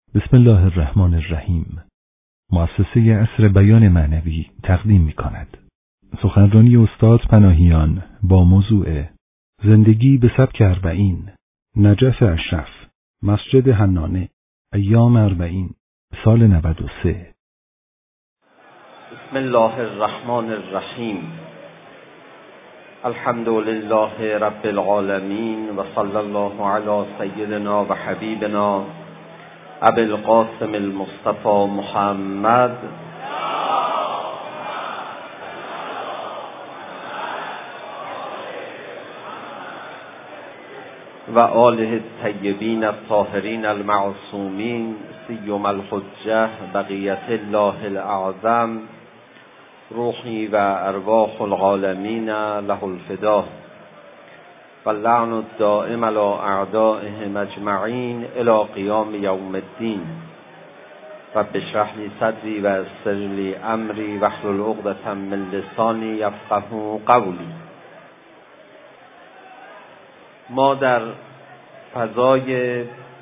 بسم الله الرحمن الرحیم. مؤسسه عصر بیان معنوی تقدیم می‌کند. سخنرانی استاد پناهیان با موضوع زندگی به سبک اربعین، نجف اشرف، مسجد حنانه، ایام اربعین، سال 93. بسم الله الرحمن الرحیم. الحمد لله رب العالمین و صلی الله علی سیدنا و حبیبنا ابی القاسم المصطفى محمد و آله الطیبین الطاهرین المعصومین سیم الحجة بقیة الله الاعظم روحی و ارواح العالمین له الفدا و اللعن الدائم علی اعدائهم اجمعین الی قیام یوم الدین. رب اشرح لی صدری و یسر لی امری واحلل عقدة من لسانی یفقهوا قولی. ما در فضای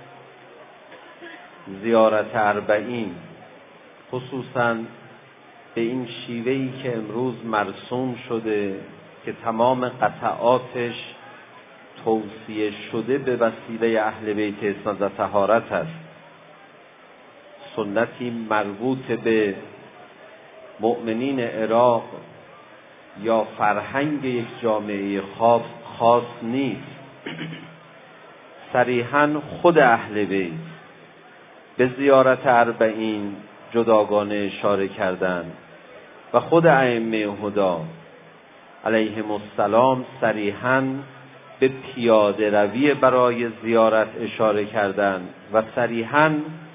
زیارت اربعین، خصوصاً به این شیوهی که امروز مرسوم شده که تمام قطعاتش توصیه شده به وسیله اهل بیت اسمت و طهارت است، سنتی مربوط به مؤمنین عراق یا فرهنگ یک جامعه خاص نیست. صریحاً خود اهل بیت به زیارت اربعین جداگانه اشاره کردند و خود ائمه هدی علیهم السلام صریحاً به پیاده روی برای زیارت اشاره کردند و صریحاً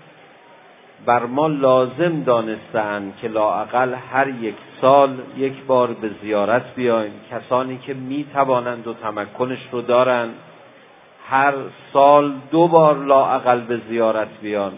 بر ما لازم دانستند که لااقل هر یک سال یک بار به زیارت بیاییم. کسانی که می توانند و تمکنش رو دارند هر سال 2 بار لااقل به زیارت بیان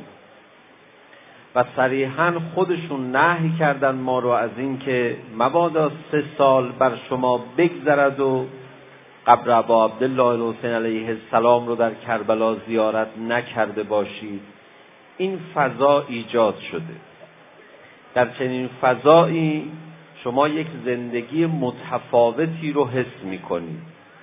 و صریحاً خودشون نهی کردن ما رو از این که مبادا 3 سال بر شما بگذرد و قبر ابا عبدالله الحسین علیه السلام رو در کربلا زیارت نکرده باشید. این فضا ایجاد شده. در چنین فضایی شما یک زندگی متفاوتی رو حس می‌کنید.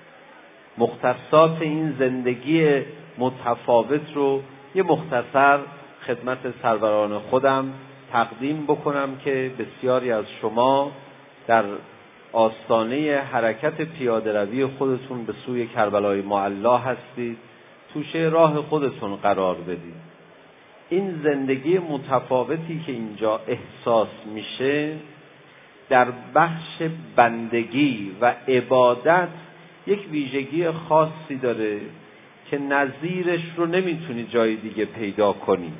مختصات این زندگی متفاوت رو یه مختصر خدمت سروران خودم تقدیم بکنم که بسیاری از شما در آستانه حرکت پیاده روی خودتون به سوی کربلای معلا هستید، توشه راه خودتون قرار بدید. این زندگی متفاوتی که اینجا احساس میشه در بخش بندگی و عبادت یک ویژگی خاصی داره که نظیرش رو نمیتونی جای دیگه پیدا کنی.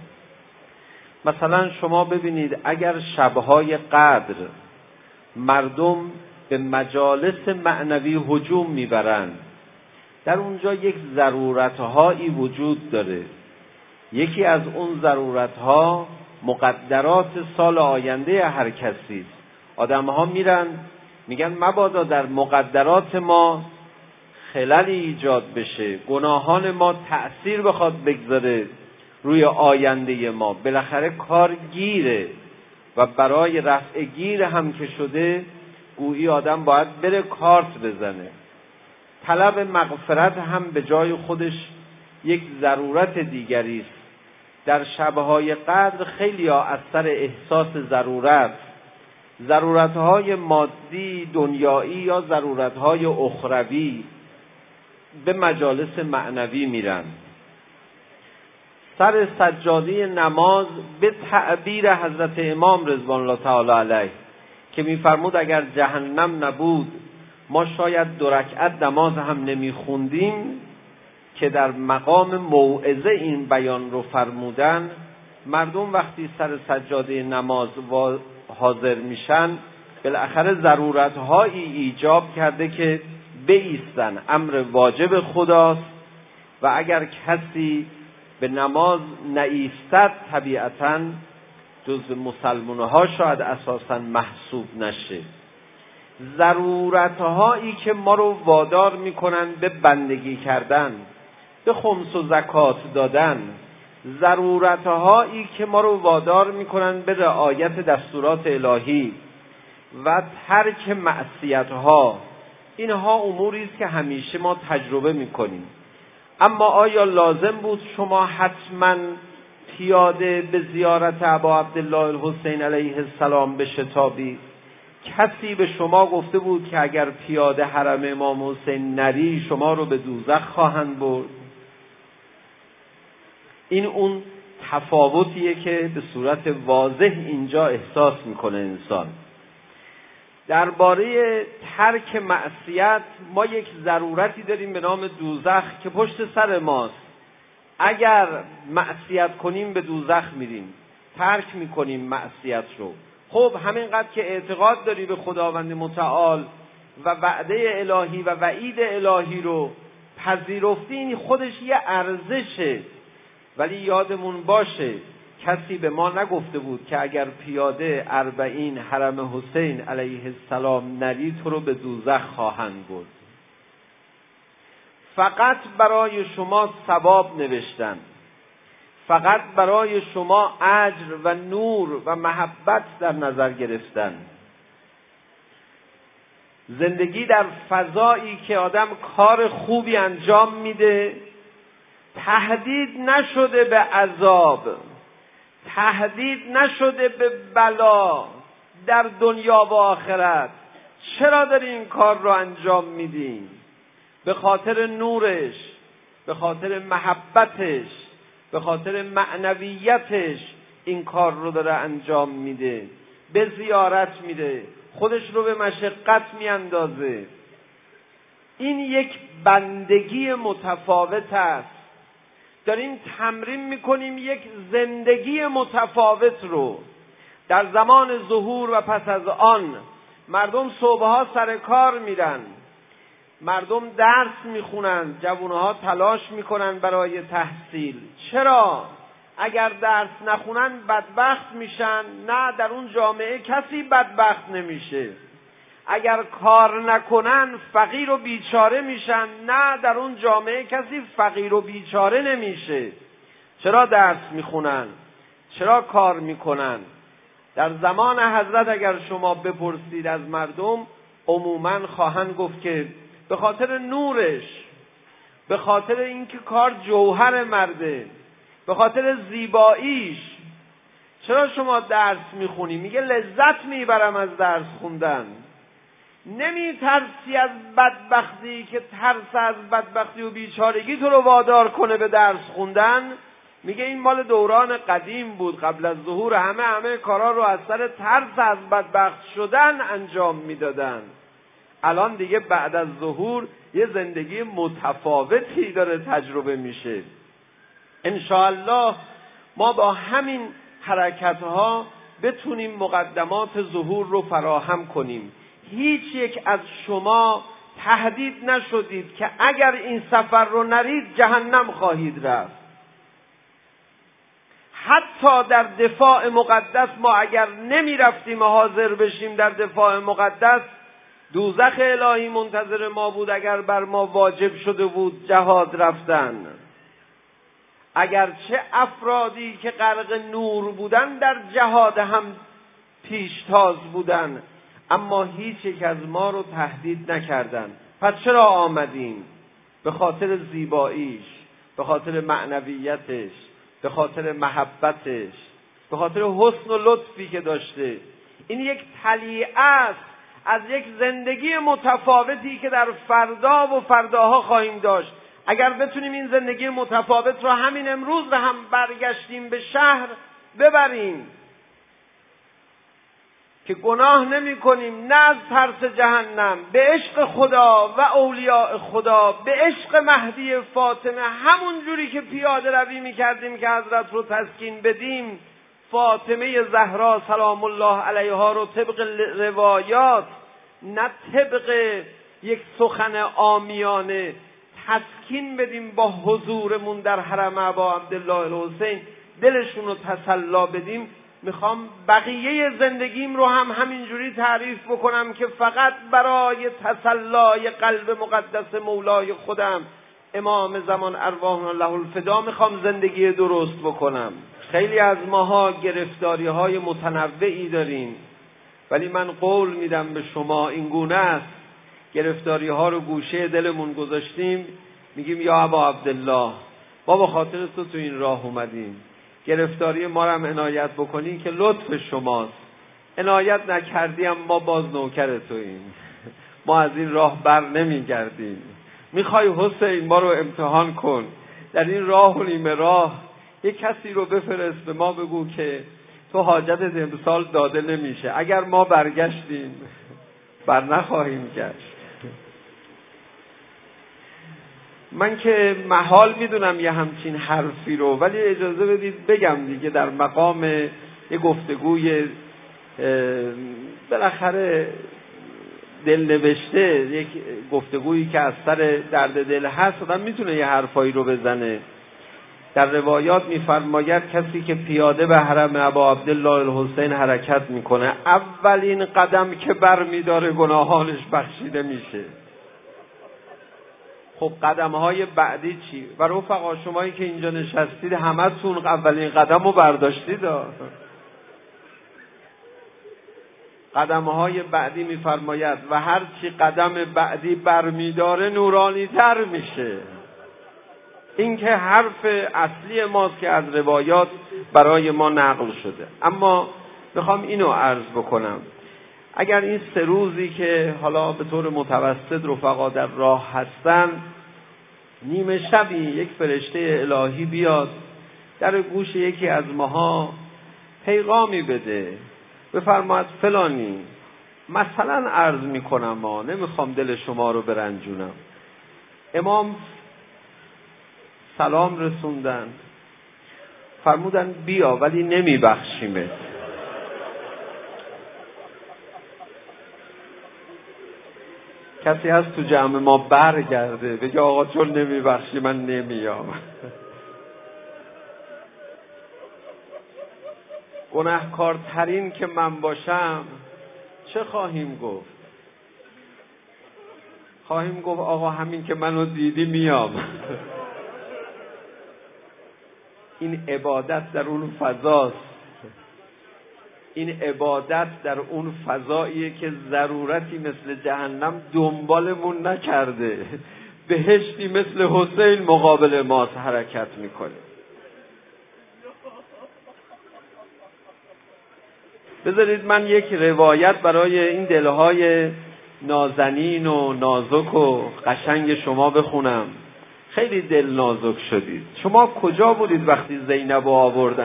مثلا شما ببینید اگر شبهای قدر مردم به مجالس معنوی هجوم میبرند، در اونجا یک ضرورتهایی وجود داره. یکی از اون ضرورتها مقدرات سال آینده هر کسی است. آدم‌ها میرن میگن مبادا در مقدرات ما خللی ایجاد بشه، گناهان ما تأثیر بخواد بگذاره روی آینده ما. بالاخره کار گیره و برای رفع گیر هم که شده گویی آدم باید بره کارت بزنه. طلب مغفرت هم به جای خودش یک ضرورت دیگری است. در شبهای قدر خیلی ها از سر احساس ضرورتهای مادی دنیایی یا ضرورتهای اخروی به مجالس معنوی میرن. سر سجاده نماز به تعبیر حضرت امام رضوان الله تعالی علیه که میفرمود اگر جهنم نبود ما شاید 2 رکعت نماز هم نمیخوندیم، که در مقام موعظه این بیان رو فرمودن. مردم وقتی سر سجاده نماز حاضر میشن بالاخره ضرورت‌هایی ایجاب کرده که بایستن، امر واجب خداست و اگر کسی به نماز نایستد طبیعتاً جز مسلمان‌ها شاید اساساً محسوب نشه. ضرورت‌هایی که ما رو وادار میکنن به بندگی کردن، به خمس و زکات دادن، ضرورتهایی که ما رو وادار میکنن به رعایت دستورات الهی و ترک معصیتها، اینها اموری است که همیشه ما تجربه میکنیم. اما آیا لازم بود شما حتما پیاده به زیارت ابا عبدالله الحسین علیه السلام بشتابید؟ کسی به شما گفته بود که اگر پیاده حرم امام حسین نری شما رو به دوزخ خواهند برد؟ این اون تفاوتیه که به صورت واضح اینجا احساس میکنه انسان. درباره ترک معصیت ما یک ضرورتی داریم به نام دوزخ که پشت سر ماست. اگر معصیت کنیم به دوزخ میریم، ترک میکنیم معصیت رو. خب همینقدر که اعتقاد داری به خداوند متعال و وعده الهی و وعید الهی رو پذیرفتی، این خودش یه ارزشه. ولی یادمون باشه کسی به ما نگفته بود که اگر پیاده 40 حرم حسین علیه السلام نری تو رو به دوزخ خواهند برد. فقط برای شما ثواب نوشتن، فقط برای شما اجر و نور و محبت در نظر گرفتن. زندگی در فضایی که آدم کار خوبی انجام میده، تهدید نشده به عذاب، تهدید نشده به بلا در دنیا و آخرت. چرا داری این کار رو انجام میدی؟ به خاطر نورش، به خاطر محبتش، به خاطر معنویتش این کار رو داره انجام میده. به زیارت میره، خودش رو به مشقت میاندازه. این یک بندگی متفاوت است. داریم تمرین میکنیم یک زندگی متفاوت رو. در زمان ظهور و پس از آن مردم صبحها سر کار میرن، مردم درس میخونن، جوانها تلاش میکنن برای تحصیل. چرا؟ اگر درس نخونن بدبخت میشن؟ نه، در اون جامعه کسی بدبخت نمیشه. اگر کار نکنن فقیر و بیچاره میشن؟ نه، در اون جامعه کسی فقیر و بیچاره نمیشه. چرا درس میخونن؟ چرا کار میکنن؟ در زمان حضرت اگر شما بپرسید از مردم، عموماً خواهند گفت که به خاطر نورش، به خاطر اینکه کار جوهر مرده، به خاطر زیباییش. چرا شما درس میخونی؟ میگه لذت میبرم از درس خوندن. نمی ترسی از بدبختی که ترس از بدبختی و بیچارگی تو رو وادار کنه به درس خوندن؟ میگه این مال دوران قدیم بود، قبل از ظهور همه کارا رو از سر ترس از بدبخت شدن انجام میدادن. الان دیگه بعد از ظهور یه زندگی متفاوتی داره تجربه میشه. انشاءالله ما با همین حرکتها بتونیم مقدمات ظهور رو فراهم کنیم. هیچ یک از شما تهدید نشدید که اگر این سفر رو نرید جهنم خواهید رفت. حتی در دفاع مقدس ما اگر نمی رفتیم و حاضر بشیم در دفاع مقدس، دوزخ الهی منتظر ما بود اگر بر ما واجب شده بود جهاد رفتن. اگرچه افرادی که غرق نور بودن در جهاد هم پیشتاز بودن، اما هیچ یک از ما رو تهدید نکردن. پس چرا آمدیم؟ به خاطر زیباییش، به خاطر معنویتش، به خاطر محبتش، به خاطر حسن و لطفی که داشته. این یک طلیعه است از یک زندگی متفاوتی که در فردا و فرداها خواهیم داشت. اگر بتونیم این زندگی متفاوت را همین امروز را هم برگشتیم به شهر ببریم که گناه نمی کنیم، نه از ترس جهنم، به عشق خدا و اولیاء خدا، به عشق مهدی فاطمه، همون جوری که پیاده روی می کردیم که حضرت رو تسکین بدیم، فاطمه زهرا سلام الله علیها رو طبق روایات، نه طبق یک سخن عامیانه، تسکین بدیم، با حضورمون در حرم ابا عبدالله الحسین دلشون رو تسلا بدیم. میخوام بقیه زندگیم رو هم همینجوری تعریف بکنم که فقط برای تسلای قلب مقدس مولای خودم امام زمان ارواحنا له الفدا میخوام زندگی درست بکنم. خیلی از ماها گرفتاری‌های متنوعی داریم، ولی من قول میدم به شما این گونه است، گرفتاری‌ها رو گوشه دلمون گذاشتیم، میگیم یا ابا عبدالله ما به خاطر تو این راه اومدیم، گرفتاری ما رو هم عنایت بکنی که لطف شماست، عنایت نکردیم ما باز نوکر توییم، ما از این راه بر نمیگردیم. میخوای حسین ما رو امتحان کن، در این راه و نیمه راه یک کسی رو بفرست به ما بگو که تو حاجتت امسال داده نمیشه. اگر ما برگشتیم بر نخواهیم گشت. من که محال میدونم یه همچین حرفی رو، ولی اجازه بدید بگم دیگه، در مقام یه گفتگوی بالاخره دل نوشته، یک گفتگویی که از سر درد دل هست، آدم میتونه یه حرفایی رو بزنه. در روایات میفرماید کسی که پیاده به حرم ابا عبدالله الحسین حرکت میکنه، اولین قدم که بر میداره گناهانش بخشیده میشه. خب قدمهای بعدی چی؟ و رفقا شمایی که اینجا نشستید همتون اولین قدم رو برداشتید. قدمهای بعدی میفرماید و هر چی قدم بعدی برمیداره نورانی تر میشه. این که حرف اصلی ماست که از روایات برای ما نقل شده. اما میخوام اینو عرض بکنم، اگر این 3 روزی که حالا به طور متوسط رفقا در راه هستن، نیمه شبی یک فرشته الهی بیاد در گوش یکی از ماها پیغامی بده، بفرماید فلانی، مثلا عرض میکنم، ما نمیخوام دل شما رو برنجونم، امام سلام رسوندن، فرمودن بیا ولی نمیبخشیمت. کسی هست تو جمع ما برگرده بگه آقا چون نمیبخشی من نمیام؟ گناهکارترین که من باشم چه خواهیم گفت؟ خواهیم گفت آقا همین که منو دیدی میام. این عبادت در اون فضاست، این عبادت در اون فضاییه که ضرورتی مثل جهنم دنبالمون نکرده، بهشتی مثل حسین مقابل ما حرکت میکنه. بذارید من یک روایت برای این دلهای نازنین و نازک و قشنگ شما بخونم. خیلی دل نازک شدید. شما کجا بودید وقتی زینب رو آوردن؟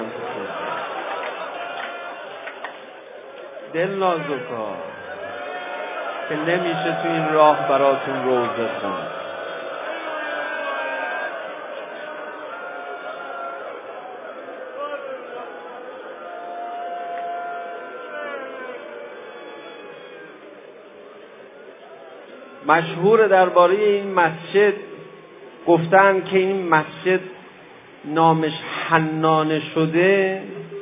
دل نازک ها که نمیشه تو این راه براتون روزه خوند. مشهور درباره این مسجد گفتن که این مسجد نامش حنانه شده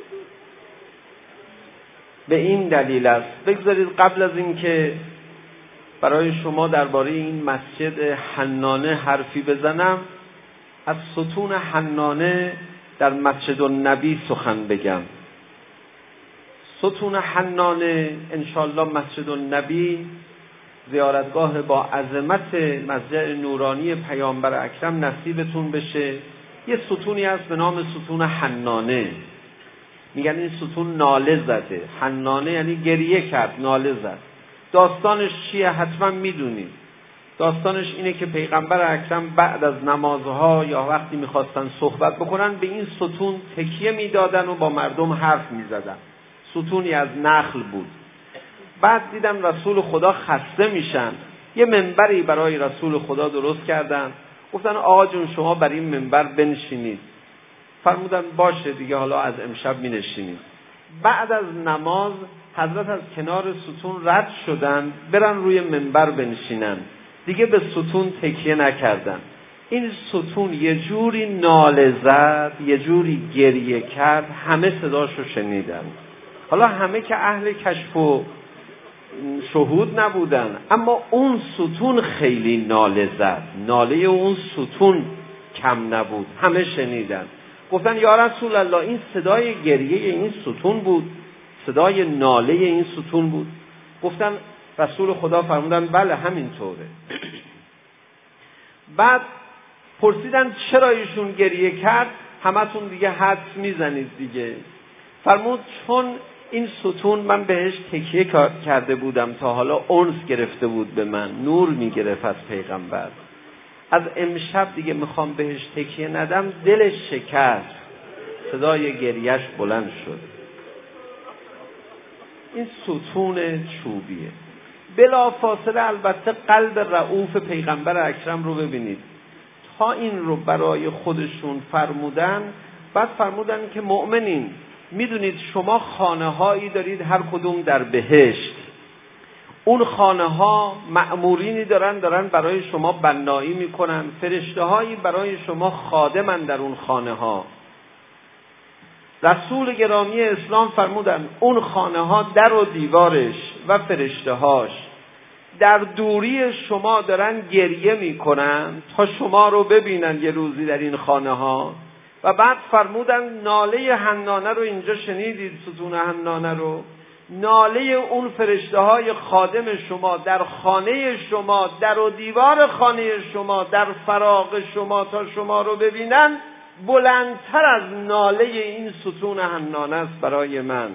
به این دلیل است. بگذارید قبل از این که برای شما درباره این مسجد حنانه حرفی بزنم، از ستون حنانه در مسجد النبی سخن بگم. ستون حنانه انشالله مسجد النبی، زیارتگاه با عظمت مسجد نورانی پیامبر اکرم نصیبتون بشه. یه ستونی هست به نام ستون حنانه، میگن این ستون ناله زده. حنانه یعنی گریه کرد، ناله زد. داستانش چیه حتما میدونید. داستانش اینه که پیغمبر اکرم بعد از نمازها یا وقتی میخواستن صحبت بکنن به این ستون تکیه میدادن و با مردم حرف میزدن. ستونی از نخل بود. بعد دیدن رسول خدا خسته میشن، یه منبری برای رسول خدا درست کردن، گفتن آقا جون شما بر این منبر بنشینید. فرمودن باشه دیگه، حالا از امشب می نشینید. بعد از نماز حضرت از کنار ستون رد شدن برن روی منبر بنشینن، دیگه به ستون تکیه نکردن. این ستون یه جوری ناله زد، یه جوری گریه کرد، همه صداشو شنیدن. حالا همه که اهل کشف و شهود نبودن، اما اون ستون خیلی ناله زد، ناله اون ستون کم نبود، همه شنیدن. گفتن یا رسول الله این صدای گریه این ستون بود، صدای ناله این ستون بود؟ گفتن رسول خدا فرمودن بله همینطوره. بعد پرسیدن چرا ایشون گریه کرد؟ همتون دیگه حدس میزنید دیگه. فرمود چون این ستون من بهش تکیه کرده بودم، تا حالا انس گرفته بود به من، نور میگرفت از پیغمبر. از امشب دیگه میخوام بهش تکیه ندم، دلش شکست، صدای گریهش بلند شد. این ستون چوبیه. بلا فاصله البته قلب رؤوف پیغمبر اکرم رو ببینید. تا این رو برای خودشون فرمودن، بعد فرمودن که مؤمنین میدونید شما خانه هایی دارید هر کدوم در بهشت، اون خانه ها مأمورینی دارن برای شما بنایی میکنن، فرشته هایی برای شما خادمن در اون خانه ها. رسول گرامی اسلام فرمودن اون خانه ها در و دیوارش و فرشته هاش در دوری شما دارن گریه میکنن تا شما رو ببینن یه روزی در این خانه ها. و بعد فرمودن ناله حنانه رو اینجا شنیدید، ستون حنانه رو، ناله اون فرشته های خادم شما در خانه شما، در و دیوار خانه شما، در فراغ شما تا شما رو ببینن، بلندتر از ناله این ستون حنانه است برای من.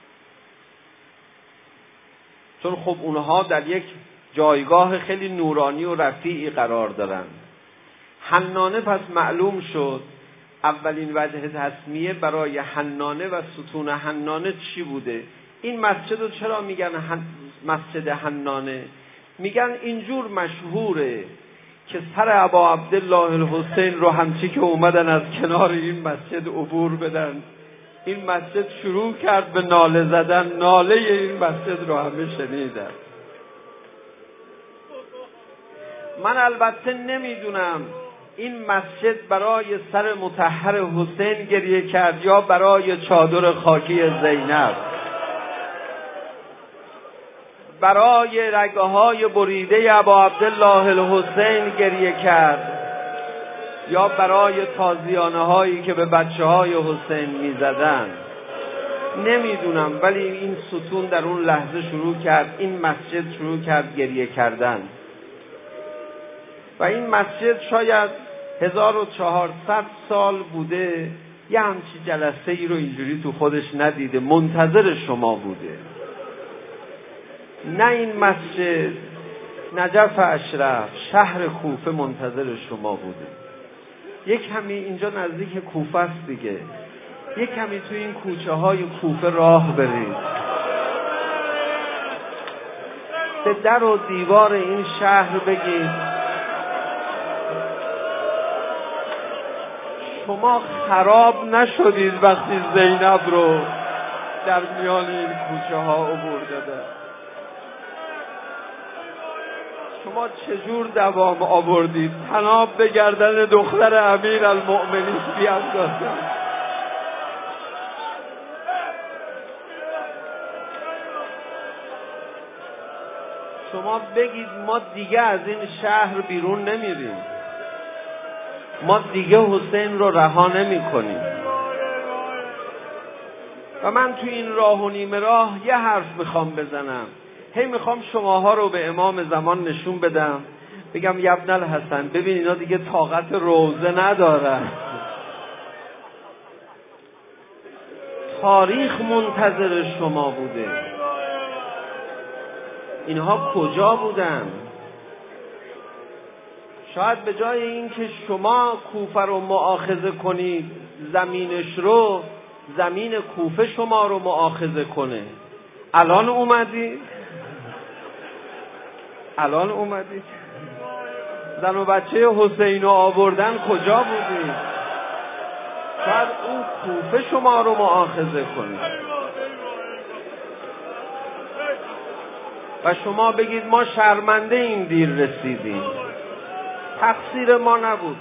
چون خب اونها در یک جایگاه خیلی نورانی و رفیعی قرار دارن. حنانه پس معلوم شد اولین وجه تسمیه برای حنانه و ستون حنانه چی بوده. این مسجد رو چرا میگن مسجد حنانه؟ میگن اینجور مشهوره که سر ابا عبدالله الحسین رو همچی که اومدن از کنار این مسجد عبور بدن، این مسجد شروع کرد به ناله زدن، ناله این مسجد رو همه شنیدن. من البته نمیدونم این مسجد برای سر مطهر حسین گریه کرد یا برای چادر خاکی زینب، برای رگه های بریده ابا عبدالله الحسین گریه کرد یا برای تازیانه هایی که به بچه های حسین می زدن. نمیدونم، ولی این ستون در اون لحظه شروع کرد، این مسجد شروع کرد گریه کردن. و این مسجد شاید 1400 سال بوده یه همچی جلسه ای رو اینجوری تو خودش ندیده، منتظر شما بوده. نه این مسجد، نجف اشرف، شهر کوفه منتظر شما بوده. یک کمی اینجا نزدیک کوفه است دیگه، یک کمی تو این کوچه های کوفه راه برید، به در و دیوار این شهر بگید شما خراب نشدید وقتی زینب رو در میان این کوچه ها عبور داده. شما چجور دوام آوردید طناب به گردن دختر امیر المؤمنین بیاندازید. شما بگید ما دیگه از این شهر بیرون نمیریم، ما دیگه حسین رو رها نمی کنیم. و من تو این راه و نیمه راه یه حرف میخوام بزنم، هی میخوام شماها رو به امام زمان نشون بدم، بگم یبن الحسن ببین اینا دیگه طاقت روزه ندارن، تاریخ منتظر شما بوده. اینها کجا بودن؟ شاید به جای این که شما کوفه رو مؤاخذه کنید، زمینش رو، زمین کوفه شما رو مؤاخذه کنه. الان اومدید زن و بچه حسین رو آوردن، کجا بودید؟ شاید اون کوفه شما رو مؤاخذه کنه و شما بگید ما شرمنده این دیر رسیدیم، تقصیر ما نبوده،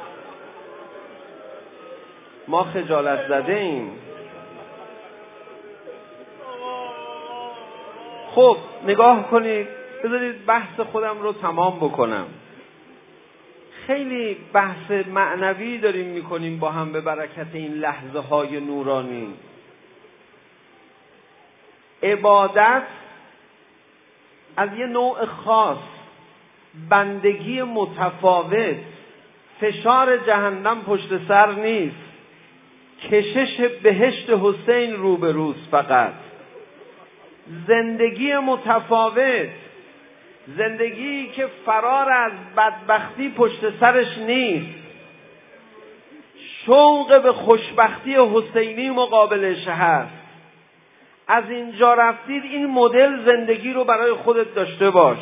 ما خجالت زده ایم. خب نگاه کنید، بذارید بحث خودم رو تمام بکنم. خیلی بحث معنوی داریم میکنیم با هم به برکت این لحظه های نورانی. عبادت از یه نوع خاص، بندگی متفاوت، فشار جهنم پشت سر نیست، کشش بهشت حسین روبروست، فقط زندگی متفاوت، زندگی که فرار از بدبختی پشت سرش نیست، شوق به خوشبختی حسینی مقابلش هست. از اینجا رفتید این مدل زندگی رو برای خودت داشته باش،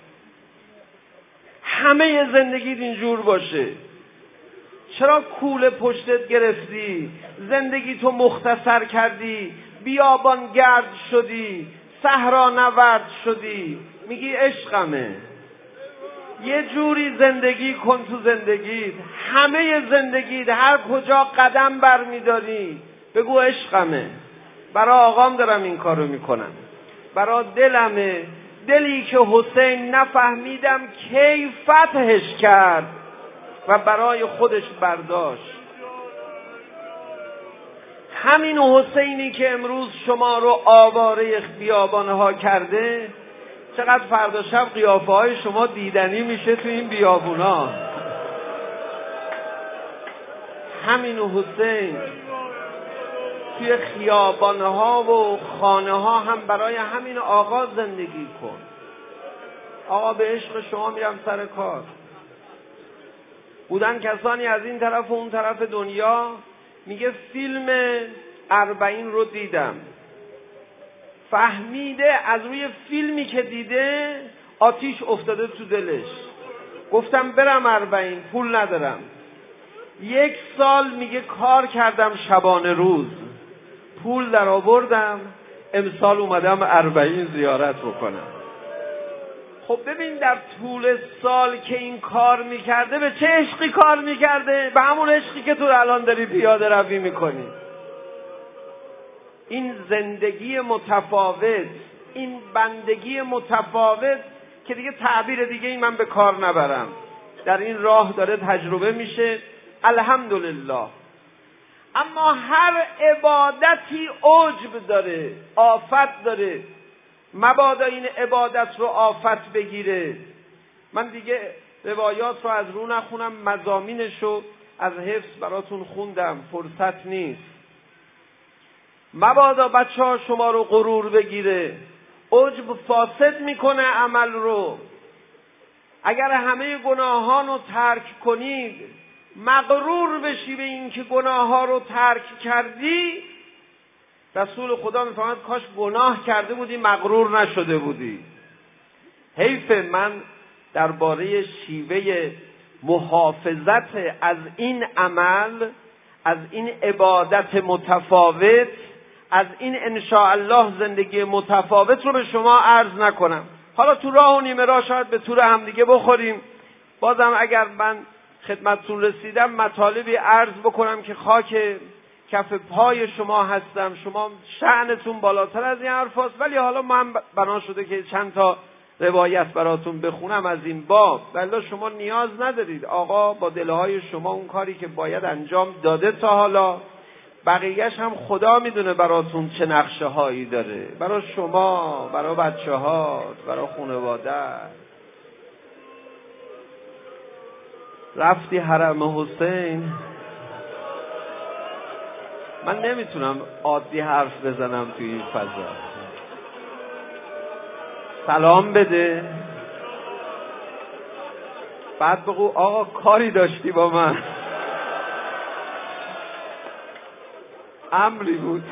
همه زندگیت اینجور باشه. چرا کوله پشتت گرفتی؟ زندگی تو مختصر کردی، بیابان گرد شدی، صحرا نورد شدی، میگی عشقمه. یه جوری زندگی کن تو زندگیت، همه زندگیت هر کجا قدم برمیداری بگو عشقمه. برای آقام دارم این کارو میکنم، برای دلمه، دلی که حسین نفهمیدم کی فتحش کرد و برای خودش برداشت. همین حسینی که امروز شما رو آواره بیابانها کرده، چقدر فردا شب قیافه های شما دیدنی میشه تو این بیابونا. همین حسین توی خیابانها و خانه ها هم برای همین آقا زندگی کن. آقا به عشق شما میرم سر کار. بودن کسانی از این طرف و اون طرف دنیا، میگه فیلم 40 رو دیدم، فهمیده از روی فیلمی که دیده آتیش افتاده تو دلش. گفتم برم 40، پول ندارم. 1 سال میگه کار کردم شبانه روز، پول در آوردم، امسال اومدم 40 زیارت بکنم. خب ببین در طول سال که این کار میکرده به چه عشقی کار میکرده؟ به همون عشقی که تو الان داری پیاده روی میکنی. این زندگی متفاوت، این بندگی متفاوت که دیگه تعبیر دیگه ای من به کار نبرم، در این راه داره تجربه میشه، الحمدلله. اما هر عبادتی عجب داره، آفت داره. مبادا این عبادت رو آفت بگیره. من دیگه روایات رو از رو نخونم، مضامینش رو از حفظ براتون خوندم، فرصت نیست. مبادا بچه ها شما رو غرور بگیره. عجب فاسد میکنه عمل رو. اگر همه گناهان رو ترک کنید، مغرور بشی به این که گناه ها رو ترک کردی، رسول خدا میفرماید کاش گناه کرده بودی مغرور نشده بودی. حیف من درباره شیوه محافظت از این عمل، از این عبادت متفاوت، از این انشاءالله زندگی متفاوت رو به شما عرض نکنم. حالا تو راه و نیمه راه شاید به طور همدیگه بخوریم. بازم اگر من خدمتتون رسیدم مطالبی عرض بکنم که خاک کف پای شما هستم. شما شأنتون بالاتر از این حرف هست، ولی حالا من بنا شده که چند تا روایت براتون بخونم از این باب. ولی شما نیاز ندارید. آقا با دلهای شما اون کاری که باید انجام داده تا حالا، بقیهش هم خدا میدونه براتون چه نقشه هایی داره، برای شما، برای بچه ها، برای خانواده. رفتی حرم حسین، من نمیتونم عادی حرف بزنم توی این فضا. سلام بده، بعد بگو آقا کاری داشتی با من، امری بود،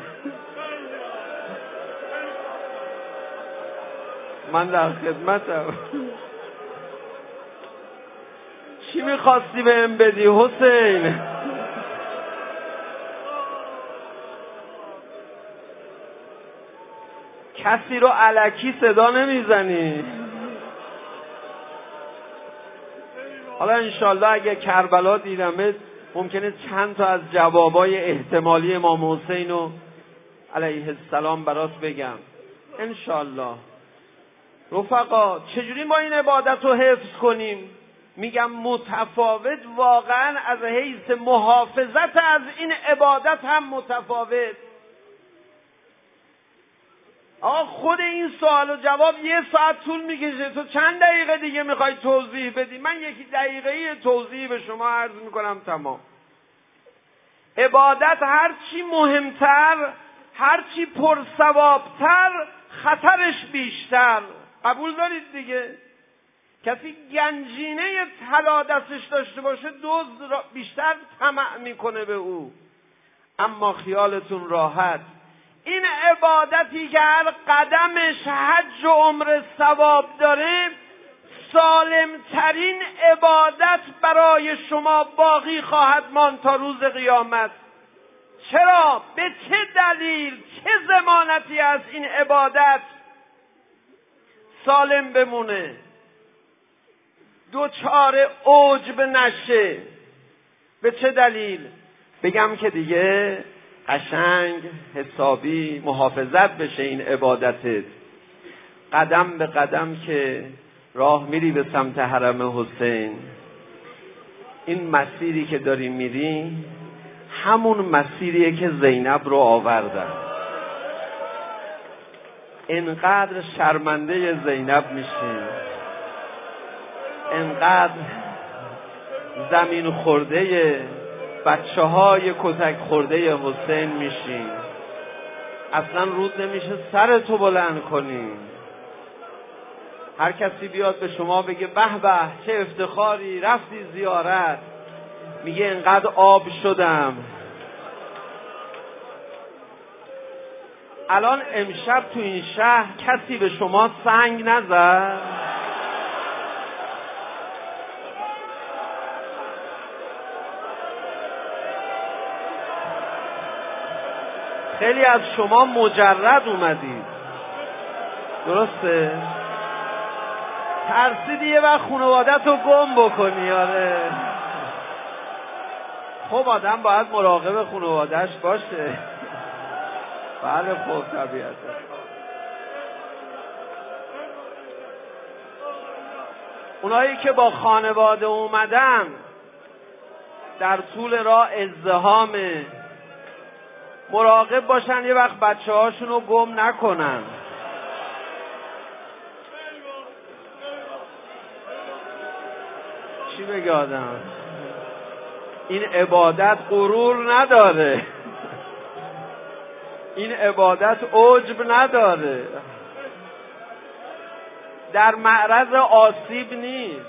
من در خدمتم. چی میخواستی بهم بدی حسین؟ کسی رو الکی صدا نمیزنی. حالا انشالله اگه کربلا دیدمت ممکنه چند تا از جوابای احتمالی امام حسین رو علیه السلام برات بگم انشالله. رفقا چجوری ما این عبادت رو حفظ کنیم؟ میگم متفاوت، واقعا از حیث محافظت از این عبادت هم متفاوت. خود این سوال و جواب 1 ساعت طول میکشه، تو چند دقیقه دیگه میخوای توضیح بدی؟ من 1 دقیقه توضیح به شما عرض میکنم تمام. عبادت هرچی مهمتر، هرچی پرثوابتر، خطرش بیشتر. قبول دارید دیگه؟ کسی گنجینه طلا دستش داشته باشه دزد بیشتر طمع میکنه به او. اما خیالتون راحت، این عبادتی که هر قدمش حج و عمره ثواب داره، سالمترین عبادت برای شما باقی خواهد ماند تا روز قیامت. چرا؟ به چه دلیل؟ چه ضمانتی از این عبادت سالم بمونه، دوچار عجب نشه؟ به چه دلیل؟ بگم که دیگه قشنگ حسابی محافظت بشه این عبادتت. قدم به قدم که راه میری به سمت حرم حسین، این مسیری که داری میری همون مسیریه که زینب رو آوردن. انقدر شرمنده زینب میشی، انقدر زمین خورده بچه های کتک خورده حسین میشی، اصلا رود نمیشه سرتو بلند کنی. هر کسی بیاد به شما بگه به به چه افتخاری رفتی زیارت، میگه انقدر آب شدم. الان امشب تو این شهر کسی به شما سنگ نزد؟ خیلی از شما مجرد اومدید، درسته؟ ترسیدی یه وقت خانوادت رو گم بکنی. آره خب آدم باید مراقب خانوادهش باشه. بله خب طبیعتا. اونایی که با خانواده اومدن در طول راه ازدحامه، مراقب باشن یه وقت بچه هاشون رو گم نکنن. چی بگه آدم؟ این عبادت غرور نداره، این عبادت عجب نداره، در معرض آسیب نیست.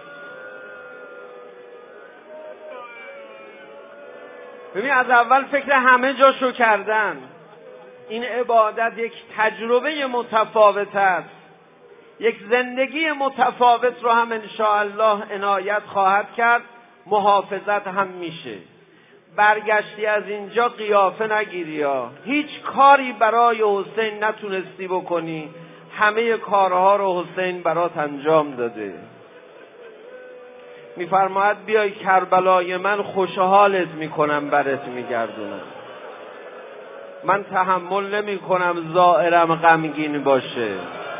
ببین از اول فکر همه جاشو کردن. این عبادت یک تجربه متفاوت است، یک زندگی متفاوت رو هم انشاءالله عنایت خواهد کرد، محافظت هم میشه. برگشتی از اینجا قیافه نگیری ها. هیچ کاری برای حسین نتونستی بکنی، همه کارها رو حسین برات انجام داده. میفرماید بیای کربلای من خوشحالت میکنم، برات میگردونم. من تحمل نمیکنم زائرم غمگین باشه.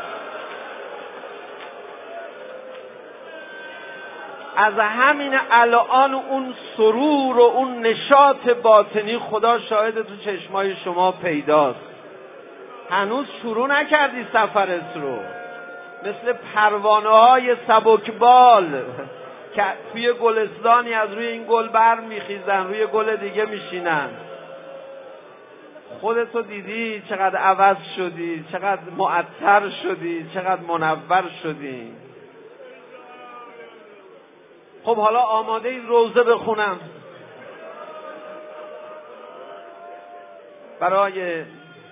از همین الان اون سرور و اون نشاط باطنی خدا شاهد تو چشمای شما پیداست. هنوز شروع نکردی سفرت رو، مثل پروانه های سبکبال که توی گلستانی از روی این گل بر میخیزن، روی گل دیگه میشینن. خودتو دیدی چقدر عوض شدی، چقدر معطر شدی، چقدر منور شدی. خب حالا آماده این روزه بخونم برای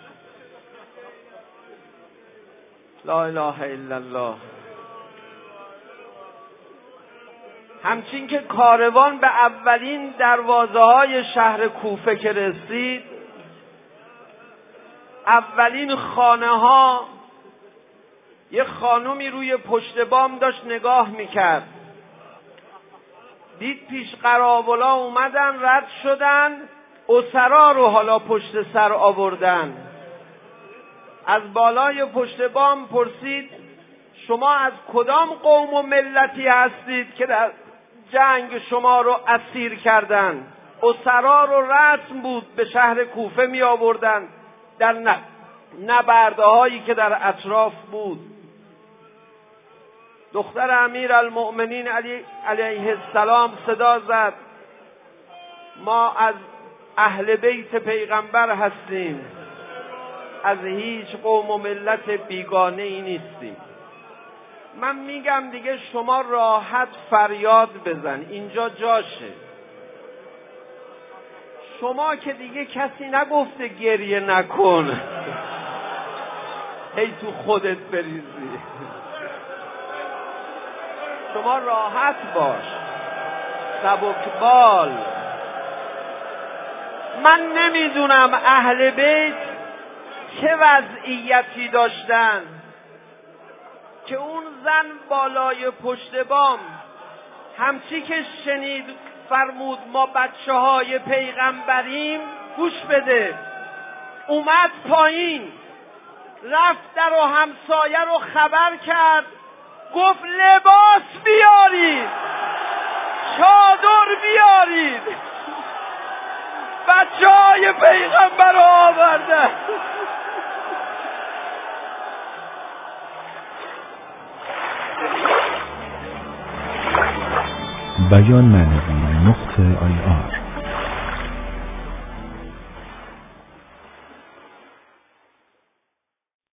لا اله الا الله. همچین که کاروان به اولین دروازه های شهر کوفه که رسید، اولین خانه ها یه خانومی روی پشت بام داشت نگاه میکرد. دید پیش قراولا اومدن، رد شدن، اسرا رو حالا پشت سر آوردن. از بالای پشت بام پرسید شما از کدام قوم و ملتی هستید که در جنگ شما رو اسیر کردند؟ اسرا رو رسم بود به شهر کوفه می آوردند در نبردهایی که در اطراف بود. دختر امیرالمؤمنین علیه السلام صدا زد ما از اهل بیت پیغمبر هستیم، از هیچ قوم و ملت بیگانه ای نیستیم. من میگم دیگه شما راحت فریاد بزن، اینجا جاشه. شما که دیگه کسی نگفته گریه نکن هی تو خودت بریزی. شما راحت باش، سبکبال. من نمیدونم اهل بیت چه وضعیتی داشتن که اون زن بالای پشت بام همچی که شنید فرمود ما بچه های پیغمبریم، گوش بده، اومد پایین، رفت در و همسایه رو خبر کرد، گفت لباس بیارید، چادر بیارید، بچه های پیغمبر رو آورده. بیان معنوی نقطه IR